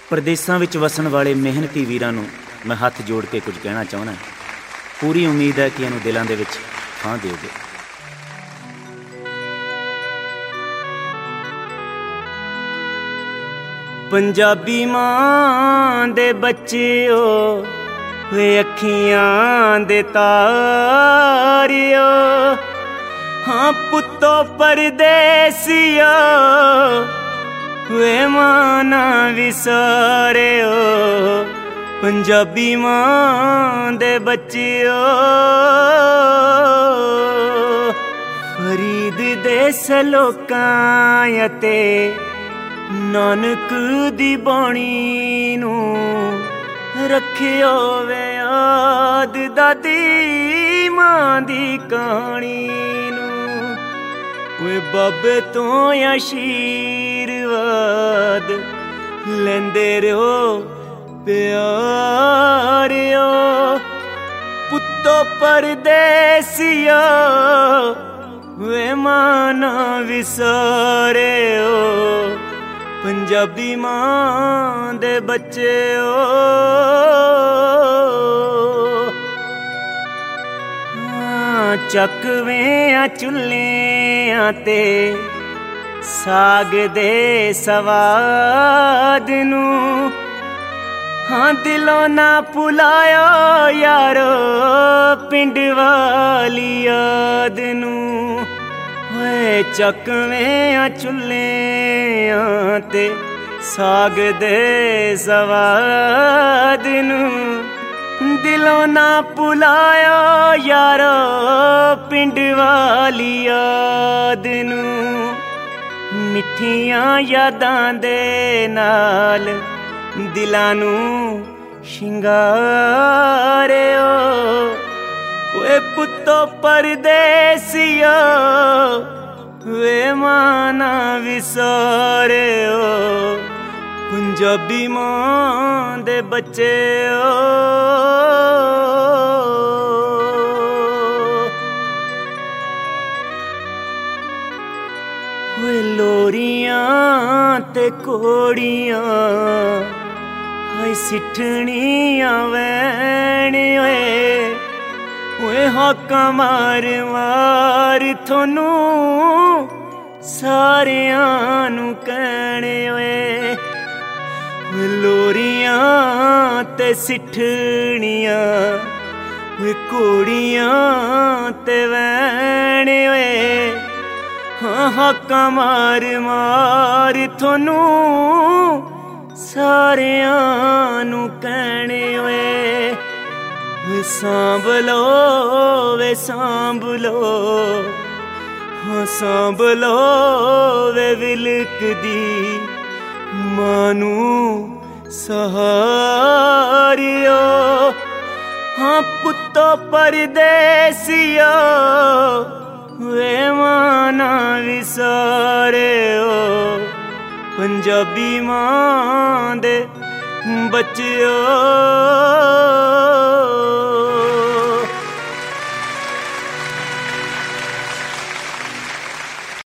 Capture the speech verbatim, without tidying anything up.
ਪ੍ਰਦੇਸਾਂ ਵਿੱਚ ਵਸਣ ਵਾਲੇ ਮਿਹਨਤੀ ਵੀਰਾਂ ਨੂੰ ਮੈਂ ਹੱਥ ਜੋੜ ਕੇ ਕੁਝ ਕਹਿਣਾ ਚਾਹੁੰਦਾ। ਪੂਰੀ ਉਮੀਦ ਹੈ ਕਿ ਇਹਨੂੰ ਦਿਲਾਂ ਦੇ ਵਿੱਚ ਥਾਂ ਦਿਓਗੇ। ਪੰਜਾਬੀ ਮਾਂ ਦੇ ਬੱਚਿਓ ਵੇ ਅੱਖੀਆਂ ਦੇ ਤਾਰਿਓ, ਹਾਂ ਪੁੱਤੋ ਪਰਦੇਸੀਓ ਵੇ ਮਾਂ ਨਾ ਵਿਸਾਰਿਓ। ਪੰਜਾਬੀ ਮਾਂ ਦੇ ਬੱਚਿਓ ਫਰੀਦ ਦੇ ਸਲੋਕਾਂ ਅਤੇ ਨਾਨਕ ਦੀ ਬਾਣੀ ਨੂੰ ਰੱਖਿਓ ਵੇ ਯਾਦ ਦਾਦੀ ਮਾਂ ਦੀ ਕਹਾਣੀ ਨੂੰ। ਵੇ ਬਾਬੇ ਤੋਂ ਆਸ਼ੀਰਵਾਦ ਲੈਂਦੇ ਰਹੋ ਪਿਆਰਿਓ। ਪੁੱਤੋ ਪਰਦੇਸੀਓ ਵੇ ਮਾਂ ਨਾ ਵਿਸਾਰਿਓ। ਪੰਜਾਬੀ ਮਾਂ ਦੇ ਬੱਚਿਓ ਚੱਕਵੇਂ ਚੁੱਲ੍ਹਿਆਂ ਤੇ ਸਾਗ ਦੇ ਸਵਾਦ ਨੂੰ, ਹਾਂ ਦਿਲੋਂ ਨਾ ਭੁਲਾਇਓ ਯਾਰੋ ਪਿੰਡ ਵਾਲੀ ਯਾਦ ਨੂੰ। ਵੇ ਚੱਕਵੇਂ ਚੁੱਲ੍ਹਿਆਂ ਤੇ ਸਾਗ ਦੇ ਸਵਾਦ ਨੂੰ, ਦਿਲੋਂ ਨਾ ਭੁਲਾਇਓ ਯਾਰੋ ਪਿੰਡ ਵਾਲੀ ਯਾਦ ਨੂੰ। ਮਿੱਠੀਆਂ ਯਾਦਾਂ ਦੇ ਨਾਲ ਦਿਲਾਂ ਨੂੰ ਸ਼ਿੰਗਾਰਿਓ। ਵੇ ਪੁੱਤੋ ਪਰਦੇਸੀਓ ਵੇ ਮਾਂ ਨਾ ਵਿਸਾਰਿਓ। ਪੰਜਾਬੀ ਮਾਂ ਦੇ ਬੱਚਿਓ ਵੇ ਲੋਰੀਆਂ ਤੇ ਕੋੜੀਆਂ ਹਾਏ ਸਿੱਠਣੀਆਂ ਵੈਣ ਓਏ। ਓਏ ਹਾਕਾਂ ਮਾਰ ਮਾਰ ਥੋਨੂੰ ਸਾਰਿਆਂ ਨੂੰ ਕਹਿਣੇ ਓਏ। ਵੇ ਲੋਰੀਆਂ ਤੇ ਸਿੱਠਣੀਆਂ ਵੇ ਕੋੜੀਆਂ ਤੇ ਵੈਣ ਓਏ। ਹਾਂ ਹਾਕਾਂ ਮਾਰ ਮਾਰ ਥੋਨੂੰ ਸਾਰਿਆਂ ਨੂੰ ਕਹਿਣੇ ਓਏ। ਵੇ ਸਾਂਭ ਲੋ ਵੇ ਸਾਂਭ ਲੋ, ਹਾਂ ਸਾਂਭ ਲੋ ਵੇ ਵਿਲਕਦੀ ਮਾਂ ਨੂੰ ਸਹਾਰਿਓ। ਹਾਂ ਪੁੱਤੋ ਪਰਦੇਸੀਓ ਵੇ ਮਾਂ ਨਾ ਵਿਸਾਰਿਓ। ਪੰਜਾਬੀ ਮਾਂ ਦੇ ਬੱਚਿਓ।